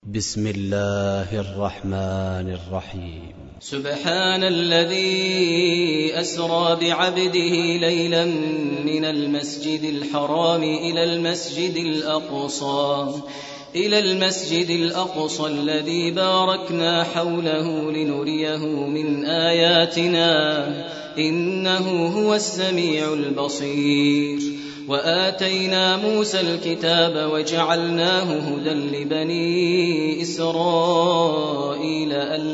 بسم الله الرحمن الرحيم. سبحان الذي أسرى بعبده ليلا من المسجد الحرام إلى المسجد الأقصى الذي باركنا حوله لنريه من آياتنا إنه هو السميع البصير. وآتينا موسى الكتاب وجعلناه هدى لبني إسرائيل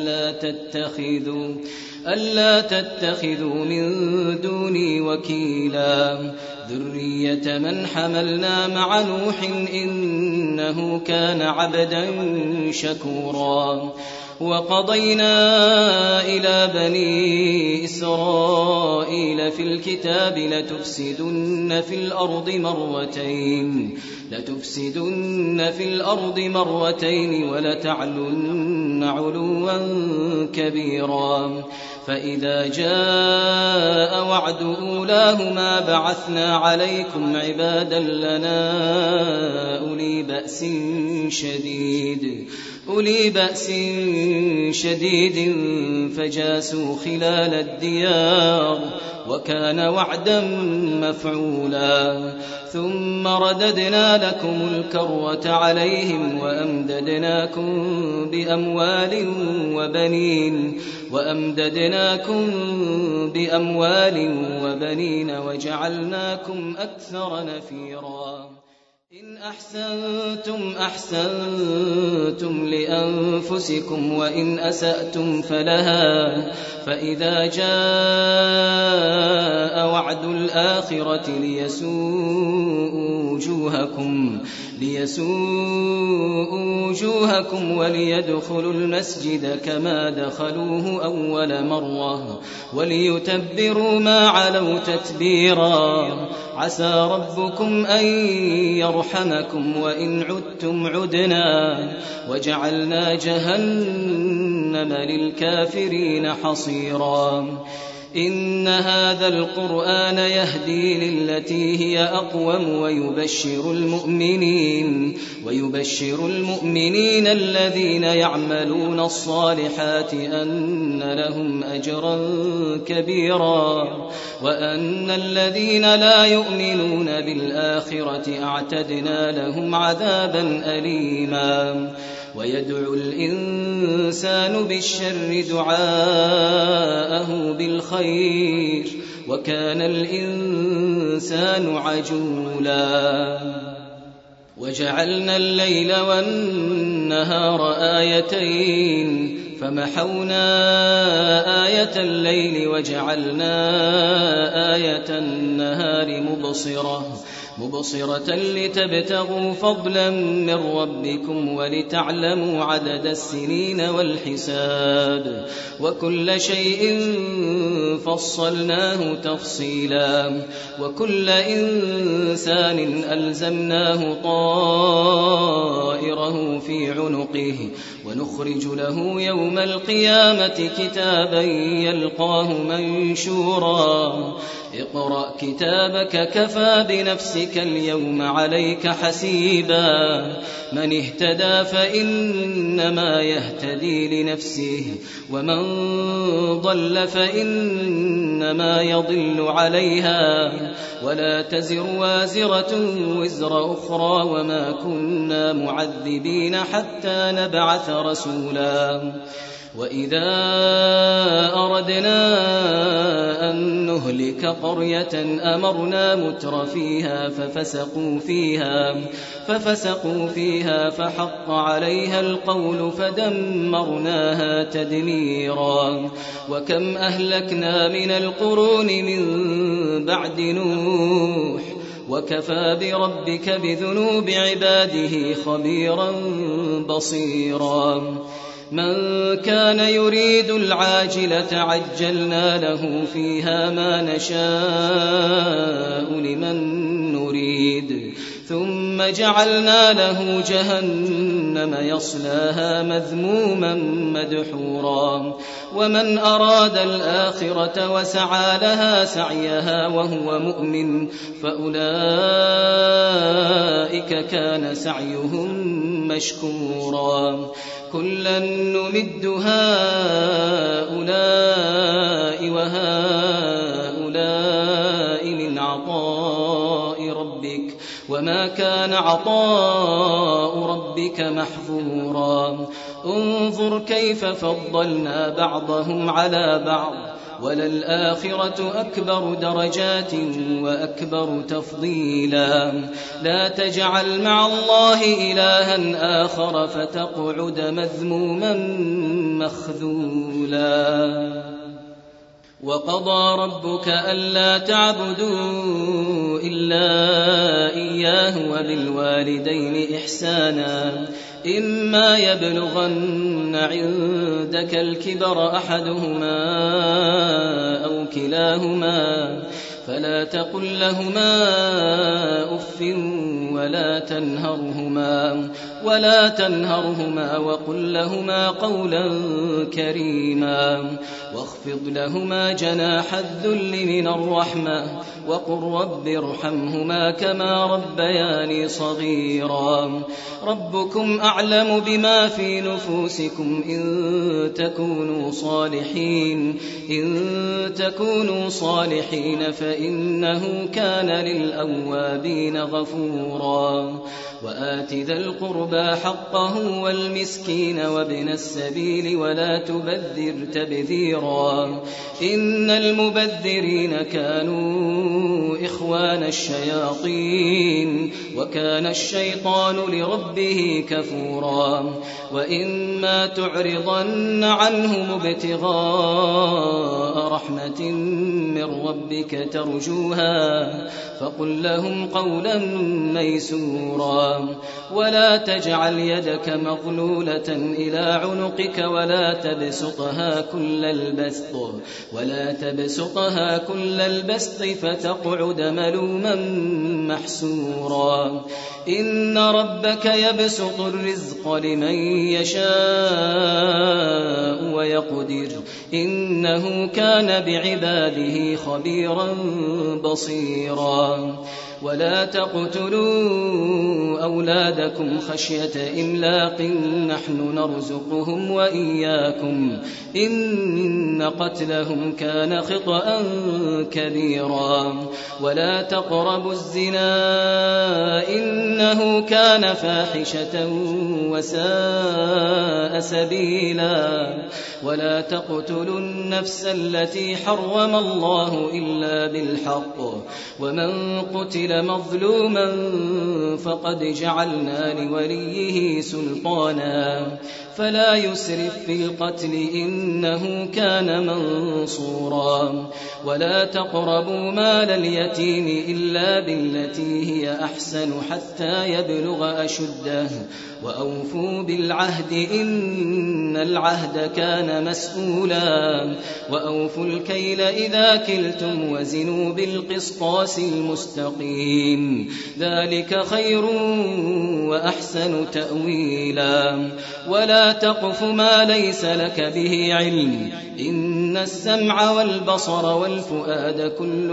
ألا تتخذوا من دوني وكيلا ذرية من حملنا مع نوح إنه كان عبدا شكورا. وقضينا إلى بني إسرائيل في الكتاب لتفسدن في الأرض مرتين ولتعلن علوا كبيرا. فإذا جاء وعد أولاهما بعثنا عليكم عبادا لنا أولي بأس شديد فجاسوا خلال الديار وكان وعدا مفعولا. ثم رددنا لكم الكرة عليهم وأمددناكم بأموال وبنين وجعلناكم أكثر نفيرا. إن أحسنتم لأنفسكم وإن أسأتم فلها. فإذا جاء وعد الآخرة ليسوءوا وجوهكم وليدخلوا المسجد كما دخلوه أول مرة وليتبروا ما علوا تتبيرا. عسى ربكم أن يرحمكم وإن عدتم عدنا وجعلنا جهنم للكافرين حصيرا. إن هذا القرآن يهدي للتي هي أقوم ويبشر المؤمنين الذين يعملون الصالحات أن لهم أجرا كبيرا وأن الذين لا يؤمنون بالآخرة أعتدنا لهم عذابا أليما. ويدعو الإنسان بالشر دعاءه بالخير وكان الإنسان عجولا. وجعلنا الليل والنهار آيتين فمحونا آية الليل وجعلنا آية النهار مبصرة لتبتغوا فضلا من ربكم ولتعلموا عدد السنين والحساب وكل شيء فصلناه تفصيلا. وكل إنسان ألزمناه طائره في عنقه ونخرج له يوم القيامة كتابا يلقاه منشورا. اقرأ كتابك كفى بنفسك اليوم عليك حسيبا. من اهتدى فإنما يهتدي لنفسه ومن ضل فإنما يضل عليها ولا تزر وازرة وزر أخرى وما كنا معذبين حتى نبعث رسولا. وإذا أردنا أن نهلك قرية أمرنا مترفيها ففسقوا فيها فحق عليها القول فدمرناها تدميرا. وكم أهلكنا من القرون من بعد نوح وكفى بربك بذنوب عباده خبيرا بصيرا. من كان يريد العاجلة عجلنا له فيها ما نشاء لمن نريد ثم جعلنا له جهنم يصلاها مذموما مدحورا. ومن أراد الآخرة وسعى لها سعيها وهو مؤمن فأولئك كان سعيهم مشكورا كلا نمد هؤلاء وهؤلاء من عطاء ربك وما كان عطاء ربك محظورا انظر كيف فضلنا بعضهم على بعض وللآخرة أكبر درجات وأكبر تفضيلا لا تجعل مع الله إلها آخر فتقعد مذموما مخذولا وقضى ربك ألا تعبدوا إلا إياه وبالوالدين إحسانا إما يبلغن عندك الكبر أحدهما أو كلاهما فلا تقل لهما أف ولا تنهرهما وقل لهما قولا كريما واخفض لهما جناح الذل من الرحمة وقل رب ارحمهما كما ربياني صغيرا ربكم أعلم بما في نفوسكم إن تكونوا صالحين فإنه كان للأوابين غفورا وآت ذا القربى حقه والمسكين وابن السبيل ولا تبذر تبذيرا إن المبذرين كانوا إخوان الشياطين وكان الشيطان لربه كفورا وإما تعرضن عنهم ابتغاء رحمة من ربك ترجوها فقل لهم قولا ميسورا ولا تجعل يدك مغلولة إلى عنقك ولا تبسطها كل البسط فتقعد ملوما محسورا إن ربك يبسط الرزق لمن يشاء ويقدر إنه كان بعباده خبيرا بصيرا ولا تقتلوا أولادكم خشية إملاق نحن نرزقهم وإياكم إن قتلهم كان خطأ كبيرا ولا تقربوا الزنا إنه كان فاحشة وساء سبيلا ولا تقتلوا النفس التي حرم الله إلا بالحق ومن قتل مظلوما فقد جعلنا لوليه سلطانا فلا يسرف في القتل إنه كان منصورا ولا تقربوا مال اليتيم إلا بالتي هي أحسن حتى يبلغ أشده وأوفوا بالعهد إن العهد كان مسؤولا وأوفوا الكيل إذا كلتم وزنوا بالقسطاس المستقيم ذلك خير وأحسن تأويلا ولا تقف ما ليس لك به علم إن السمع والبصر والفؤاد كل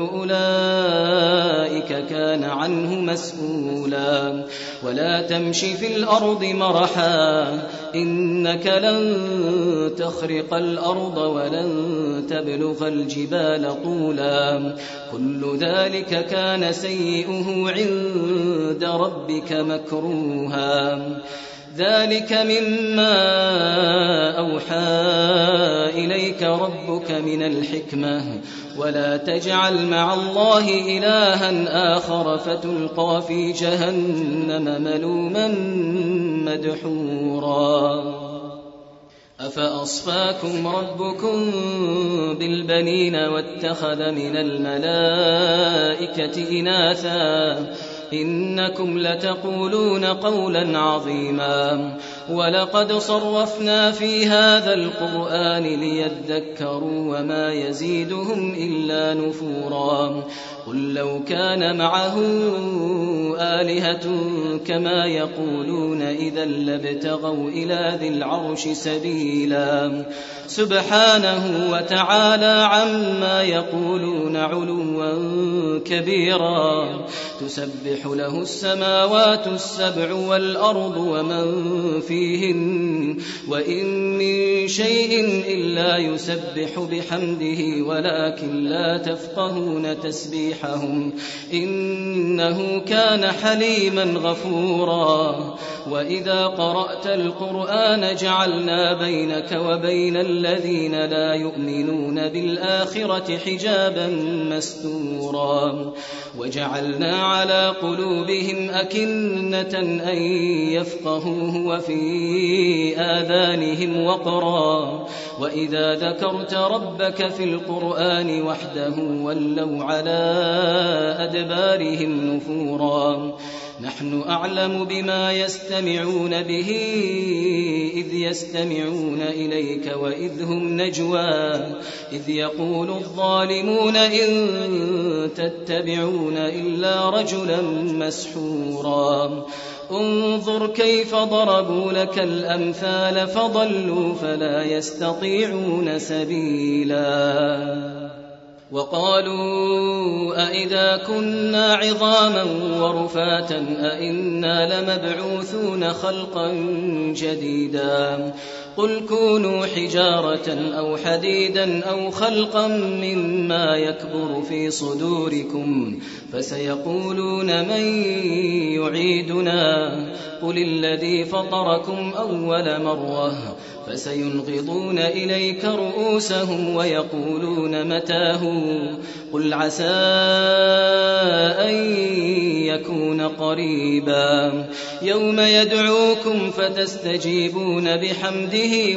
أولئك كان عنه مسؤولا ولا تمش في الأرض مرحا إنك لن تخرق الأرض ولن تبلغ الجبال طولا كل ذلك كان سيئه عند ربك مكروها ذلك مما أوحى إليك ربك من الحكمة ولا تجعل مع الله إلها آخر فتلقى في جهنم ملوما مدحورا أفأصفاكم ربكم بالبنين واتخذ من الملائكة إناثا إنكم لتقولون قولا عظيما ولقد صرفنا في هذا القرآن ليذكروا وما يزيدهم إلا نفورا قل لو كان معه آلهة كما يقولون إذا لابتغوا إلى ذي العرش سبيلا سبحانه وتعالى عما يقولون علوا كبيرا تسبح له السماوات السبع والأرض ومن فيهن وإن من شيء إلا يسبح بحمده ولكن لا تفقهون تسبيحهم إنه كان حليما غفورا وإذا قرأت القرآن جعلنا بينك وبين الذين لا يؤمنون بالآخرة حجابا مستورا وجعلنا على قلوبهم أكنة أن يفقهوه وفي آذانهم وقرا وإذا ذكرت ربك في القرآن وحده ولوا على أدبارهم نفورا نحن أعلم بما يستمعون به إذ يستمعون إليك وإذ هم نجوى إذ يقول الظالمون إن تتبعون إلا رجلا مسحورا انظر كيف ضربوا لك الأمثال فضلوا فلا يستطيعون سبيلا وقالوا أئذا كنا عظاما ورفاتا أئنا لمبعوثون خلقا جديدا قل كونوا حجارة أو حديدا أو خلقا مما يكبر في صدوركم فسيقولون من يعيدنا قل الذي فطركم أول مرة فسينغضون إليك رؤوسهم ويقولون متاه قل عسى أن يكون قريبا يوم يدعوكم فتستجيبون بحمده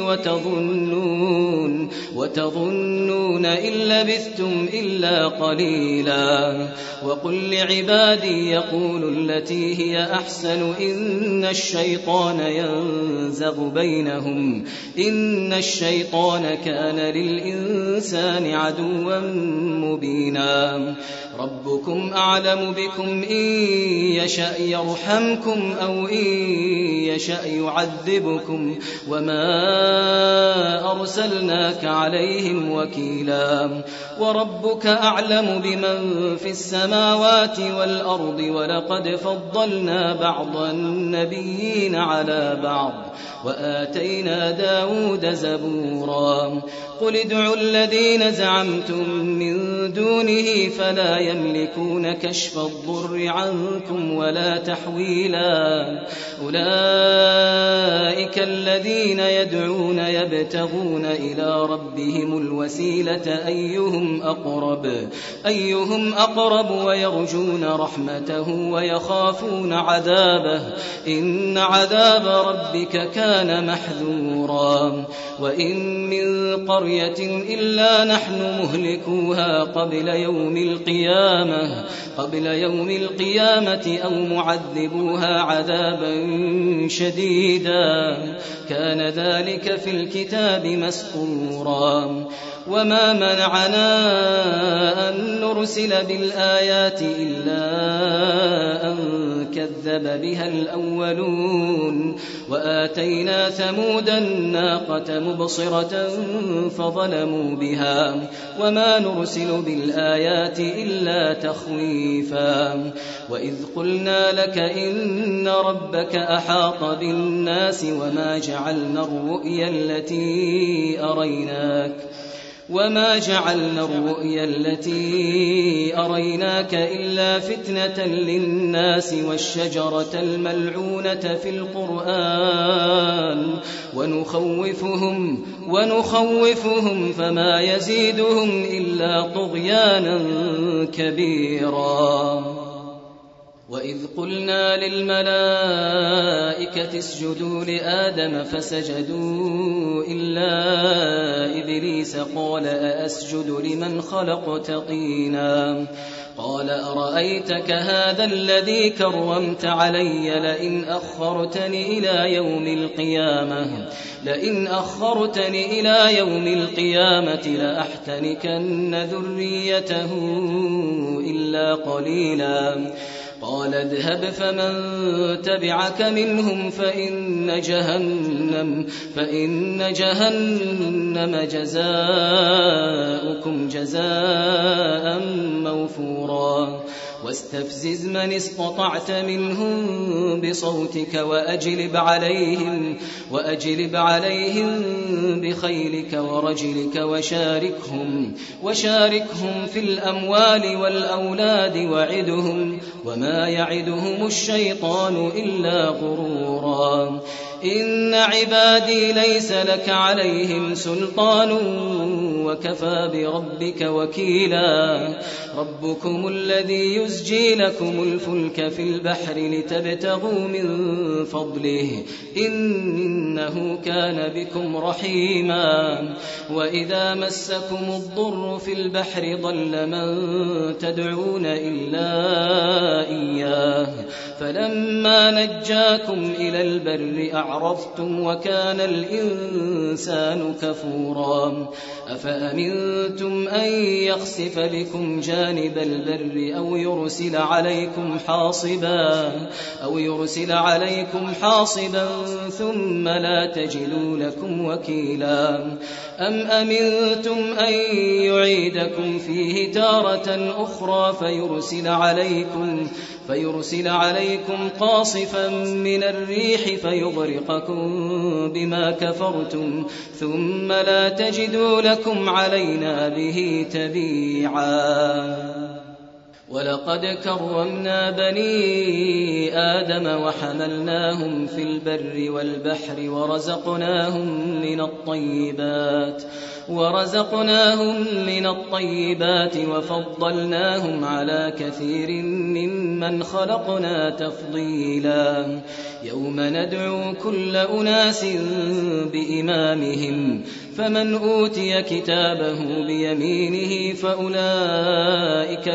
وتظنون إن لبثتم إلا قليلا وقل لعبادي يقولوا التي هي أحسن إن الشيطان ينزغ بينهم إن الشيطان كان للإنسان عدوا مبينا ربكم أعلم بكم إن يشأ يرحمكم أو إن يشأ يعذبكم وما أرسلناك عليهم وكيلا وربك أعلم بمن في السماوات والأرض ولقد فضلنا بعض النبيين على بعض وآتينا داود زبورا قل ادعوا الذين زعمتم من دونه فلا يملكون كشف الضر عنكم ولا تحويلا أولئك الذين يدعون يبتغون إلى ربهم الوسيلة أيهم أقرب ويرجون رحمته ويخافون عذابه إن عذاب ربك كان محذورا وإن من قرية إلا نحن مهلكوها قبل يوم القيامة أو معذبوها عذابا شديدا كان ذلك في الكتاب مسطورا وما منعنا أن نرسل بالآيات إلا أن كذب بها الأولون وآتينا ثمود الناقة مبصرة فظلموا بها وما نرسل بالآيات إلا تخويفا وإذ قلنا لك إن ربك أحاط بالناس وما جعلنا الرؤيا التي أريناك إلا فتنة للناس والشجرة الملعونة في القرآن ونخوفهم فما يزيدهم إلا طغيانا كبيرا وإذ قلنا للملائكة اسجدوا لآدم فسجدوا إلا إبليس قال أأسجد لمن خلقت طينا قال أرأيتك هذا الذي كرمت علي لئن أخرتني إلى يوم القيامة لأحتنكن ذريته إلا قليلا قال اذهب فمن تبعك منهم فإن جهنم جزاؤكم جزاء موفورا واستفزز من استطعت منهم بصوتك وأجلب عليهم بخيلك ورجلك وشاركهم في الأموال والأولاد وعدهم وما يعدهم الشيطان إلا غرورا إن عبادي ليس لك عليهم سلطان وكفى بربك وكيلا ربكم الذي يزجي لكم الفلك في البحر لتبتغوا من فضله إنه كان بكم رحيما وإذا مسكم الضر في البحر ضل من تدعون إلا إياه فلما نجاكم إلى البر أعرضتم وكان الإنسان كفورا أفأمنتم أن يخسف بكم جانب البر أو يرسل عليكم حاصبا ثم لا تجدوا لكم وكيلا أم أمنتم أن يعيدكم فيه تارة أخرى فيرسل عليكم قاصفا من الريح فيغرقكم بما كفرتم ثم لا تجدوا لكم علينا به تبيعا ولقد كرمنا بني آدم وحملناهم في البر والبحر ورزقناهم من الطيبات وفضلناهم على كثير ممن خلقنا تفضيلا يوم ندعو كل أناس بإمامهم فمن أوتي كتابه بيمينه فأولئك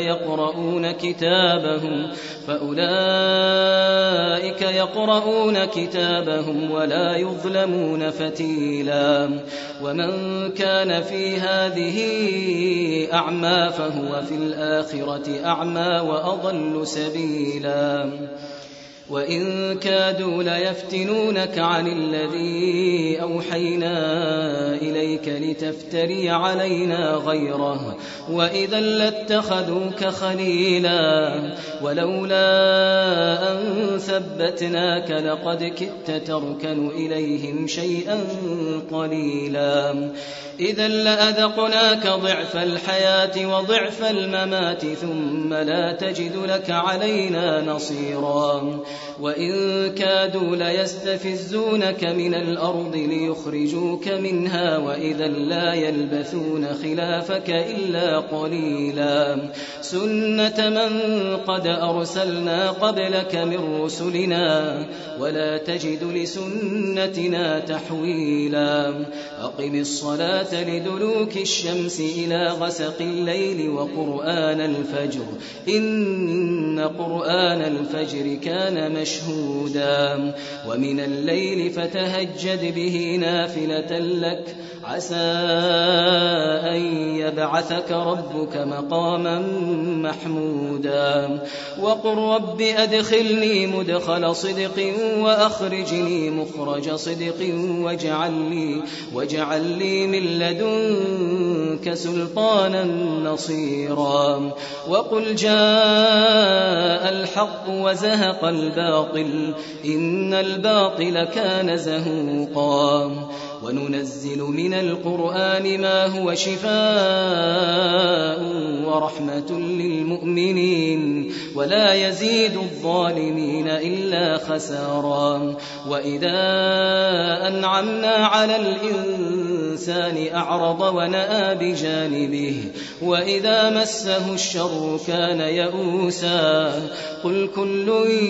يقرؤون كتابهم ولا يظلمون فتيلا ومن كان في هذه أعمى فهو في الآخرة أعمى وأضل سبيلا وإن كادوا ليفتنونك عن الذي أوحينا إليك لتفتري علينا غيره وإذا لاتخذوك خليلا ولولا أن ثبتناك لقد كدت تركن إليهم شيئا قليلا إذا لأذقناك ضعف الحياة وضعف الممات ثم لا تجد لك علينا نصيرا وإن كادوا ليستفزونك من الأرض ليخرجوك منها وإذا لا يلبثون خلافك إلا قليلا سنة من قد أرسلنا قبلك من رسلنا ولا تجد لسنتنا تحويلا أقم الصلاة لدلوك الشمس إلى غسق الليل وقرآن الفجر إن قرآن الفجر كان مشهودا ومن الليل فتهجد به نافلة لك عسى أن يبعثك ربك مقاما محمودا وقل رب أدخلني مدخل صدق وأخرجني مخرج صدق واجعل لي من لدنك سلطانا نصيرا وقل جاء الحق وزهق الباطل إن الباطل كان زهوقا وننزل من القرآن ما هو شفاء ورحمة للمؤمنين ولا يزيد الظالمين إلا خسارا وإذا أنعمنا على الإنسان الإنسان أعرض ونأى بجانبه وإذا مسه الشر كان يئوسا قل كل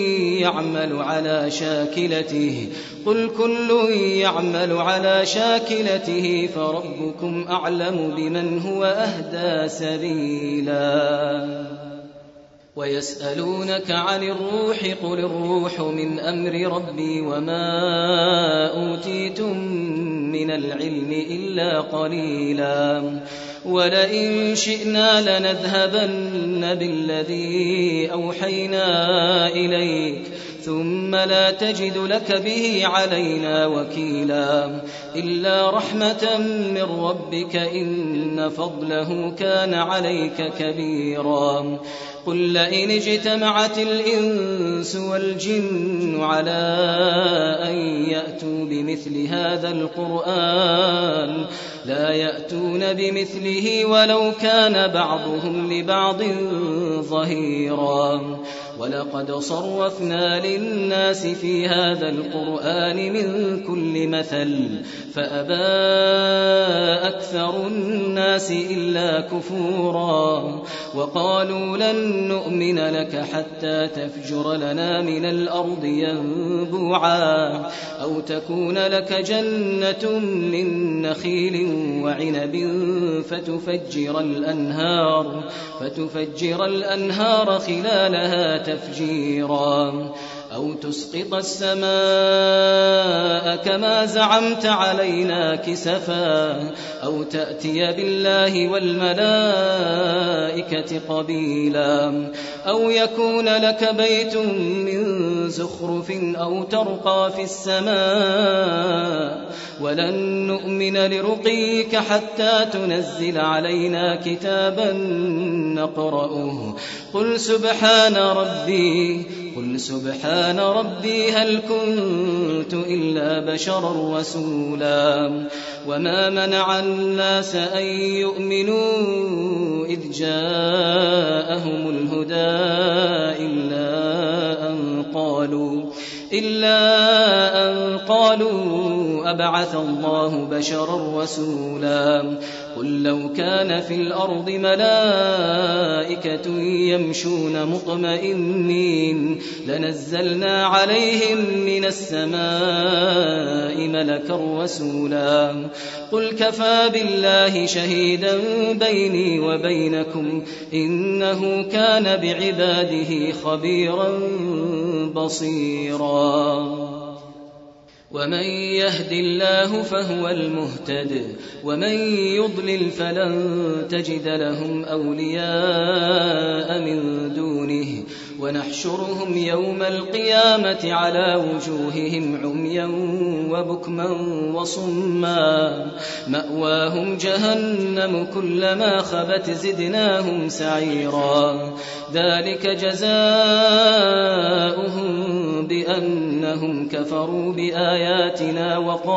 يعمل على شاكلته فربكم أعلم بمن هو أهدى سبيلا ويسألونك عن الروح قل الروح من أمر ربي وما أوتيتم من العلم إلا قليلا ولئن شئنا لنذهبن بالذي أوحينا إليك ثم لا تجد لك به علينا وكيلا إلا رحمة من ربك إن فضله كان عليك كبيرا قل لئن اجتمعت الإنس والجن على أن يأتوا بمثل هذا القرآن لا يأتون بمثله ولو كان بعضهم لبعض ظهيرا ولقد صرفنا للناس في هذا القرآن من كل مثل فأبى أكثر الناس إلا كفورا وقالوا لن نؤمن لك حتى تفجر لنا من الأرض ينبوعا أو تكون لك جنة من نخيل وعنب فتفجر الأنهار خلالها تفجيرا أو تسقط السماء كما زعمت علينا كسفا أو تأتي بالله والملائكة قبيلا أو يكون لك بيت من زخرف أو ترقى في السماء ولن نؤمن لرقيك حتى تنزل علينا كتابا نقرأه قل سبحان ربي هل كنت إلا بشرا رسولا وما منع الناس أن يؤمنوا إذ جاءهم الهدى إلا أن قالوا أبعث الله بشرا رسولا قل لو كان في الأرض ملائكة يمشون مطمئنين لنزلنا عليهم من السماء ملكا رسولا قل كفى بالله شهيدا بيني وبينكم إنه كان بعباده خبيرا بصيرا ومن يهد الله فهو المهتد ومن يضلل فلن تجد لهم أولياء من دونه ونحشرهم يوم القيامة على وجوههم عميا وبكما وصما مأواهم جهنم كلما خبت زدناهم سعيرا ذلك جزاؤهم بأنهم كفروا بآياتنا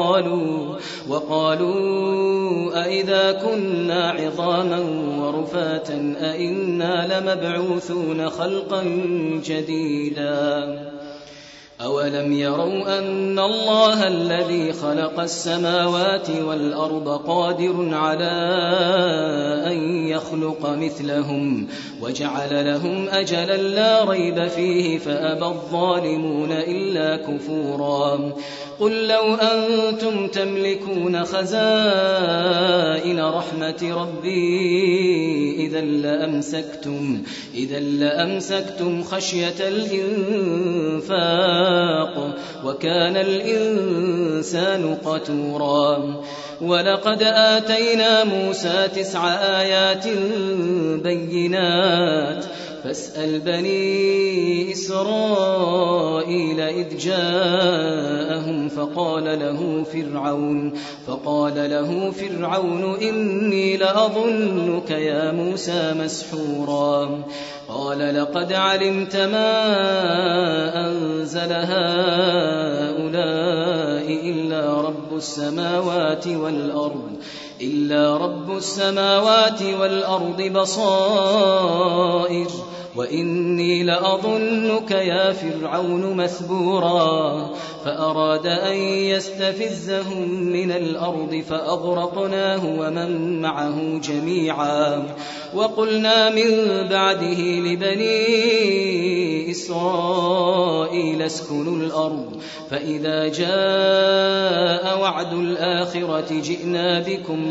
وقالوا أئذا كنا عظاما ورفاتا أئنا لمبعوثون خلقا جديدا أولم يروا أن الله الذي خلق السماوات والأرض قادر على أن يخلق مثلهم وجعل لهم أجلا لا ريب فيه فأبى الظالمون إلا كفورا قل لو أنتم تملكون خزائن رحمة ربي إذا لأمسكتم خشية الإنفاق وكان الإنسان قتورا ولقد آتينا موسى 9 آيات بينات فاسأل بني إسرائيل إذ جاءهم فقال له فرعون إني لأظنك يا موسى مسحورا قال لقد علمت ما أنزل هؤلاء إلا رب السماوات والأرض بصائر وإني لأظنك يا فرعون مثبورا فأراد أن يستفزهم من الأرض فأغرقناه ومن معه جميعا وقلنا من بعده لبني إسرائيل اسكنوا الأرض فإذا جاء وعد الآخرة جئنا بكم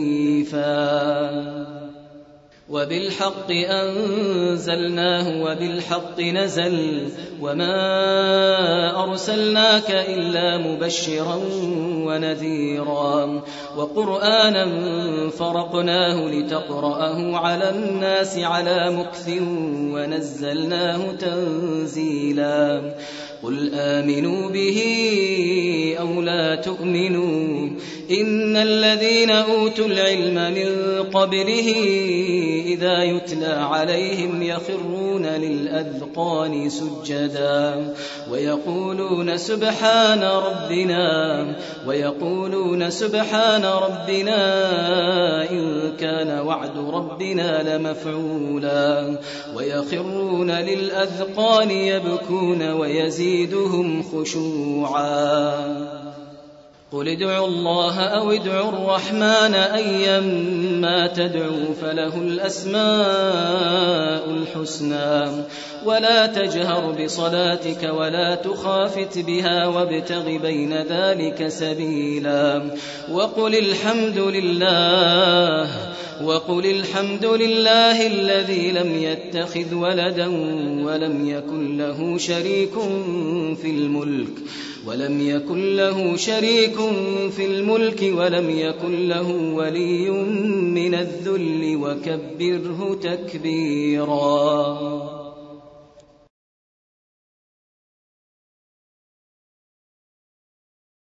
لفيفا وبالحق أنزلناه وبالحق نزل وما أرسلناك إلا مبشرا ونذيرا وقرآنا فرقناه لتقرأه على الناس على مكث ونزلناه تنزيلا قل آمنوا به أو لا تؤمنوا إن الذين أوتوا العلم من قبله إذا يتلى عليهم يخرون للأذقان سجدا ويقولون سبحان ربنا إن كان وعد ربنا لمفعولا ويخرون للأذقان يبكون ويزيدهم خشوعا قل ادعوا الله أو ادعوا الرحمن أيما تدعوا فله الأسماء الحسنى ولا تجهر بصلاتك ولا تخافت بها وابتغ بين ذلك سبيلا وقل الحمد لله الذي لم يتخذ ولدا ولم يكن له شريك في الملك ولم يكن له ولي من الذل وكبره تكبيرا